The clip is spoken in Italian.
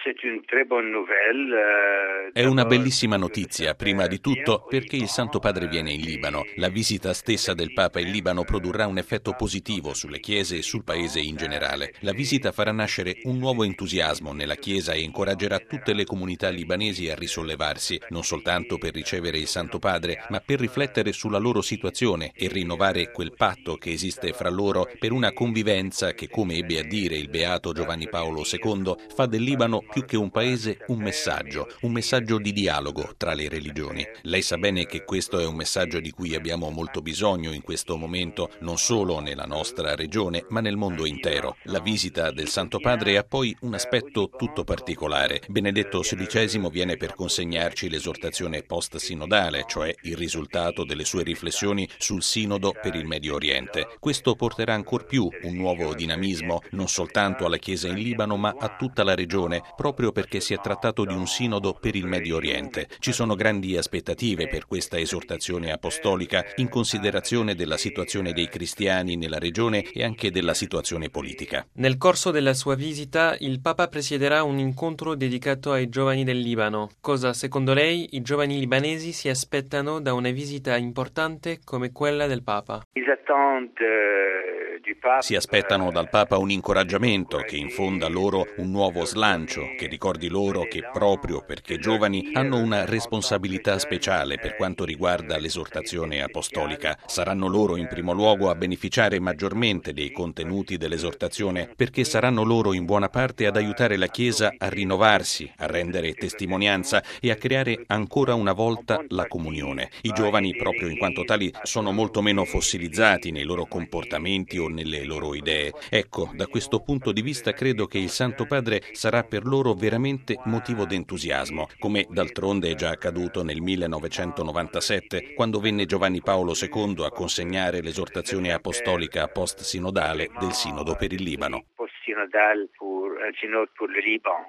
È una bellissima notizia, prima di tutto perché il Santo Padre viene in Libano. La visita stessa del Papa in Libano produrrà un effetto positivo sulle chiese e sul paese in generale. La visita farà nascere un nuovo entusiasmo nella Chiesa e incoraggerà tutte le comunità libanesi a risollevarsi, non soltanto per ricevere il Santo Padre, ma per riflettere sulla loro situazione e rinnovare quel patto che esiste fra loro per una convivenza che, come ebbe a dire il beato Giovanni Paolo II, fa del Libano più che un paese un messaggio di dialogo tra le religioni. Lei sa bene che questo è un messaggio di cui abbiamo molto bisogno in questo momento, non solo nella nostra regione, ma nel mondo intero. La visita del Santo Padre ha poi un aspetto tutto particolare. Benedetto XVI viene per consegnarci l'esortazione post-sinodale, cioè il risultato delle sue riflessioni sul Sinodo per il Medio Oriente. Questo porterà ancor più un nuovo dinamismo, non soltanto alla Chiesa in Libano, ma a tutta la regione, proprio perché si è trattato di un sinodo per il Medio Oriente. Ci sono grandi aspettative per questa esortazione apostolica in considerazione della situazione dei cristiani nella regione e anche della situazione politica. Nel corso della sua visita, il Papa presiederà un incontro dedicato ai giovani del Libano. Cosa, secondo lei, i giovani libanesi si aspettano da una visita importante come quella del Papa? Si aspettano dal Papa un incoraggiamento che infonda loro un nuovo slancio, che ricordi loro che proprio perché giovani hanno una responsabilità speciale per quanto riguarda l'esortazione apostolica. Saranno loro in primo luogo a beneficiare maggiormente dei contenuti dell'esortazione, perché saranno loro in buona parte ad aiutare la Chiesa a rinnovarsi, a rendere testimonianza e a creare ancora una volta la comunione. I giovani, proprio in quanto tali, sono molto meno fossilizzati nei loro comportamenti o nelle loro idee. Ecco, da questo punto di vista credo che il Santo Padre sarà per loro veramente motivo d'entusiasmo, come d'altronde è già accaduto nel 1997, quando venne Giovanni Paolo II a consegnare l'esortazione apostolica post-sinodale del Sinodo per il Libano.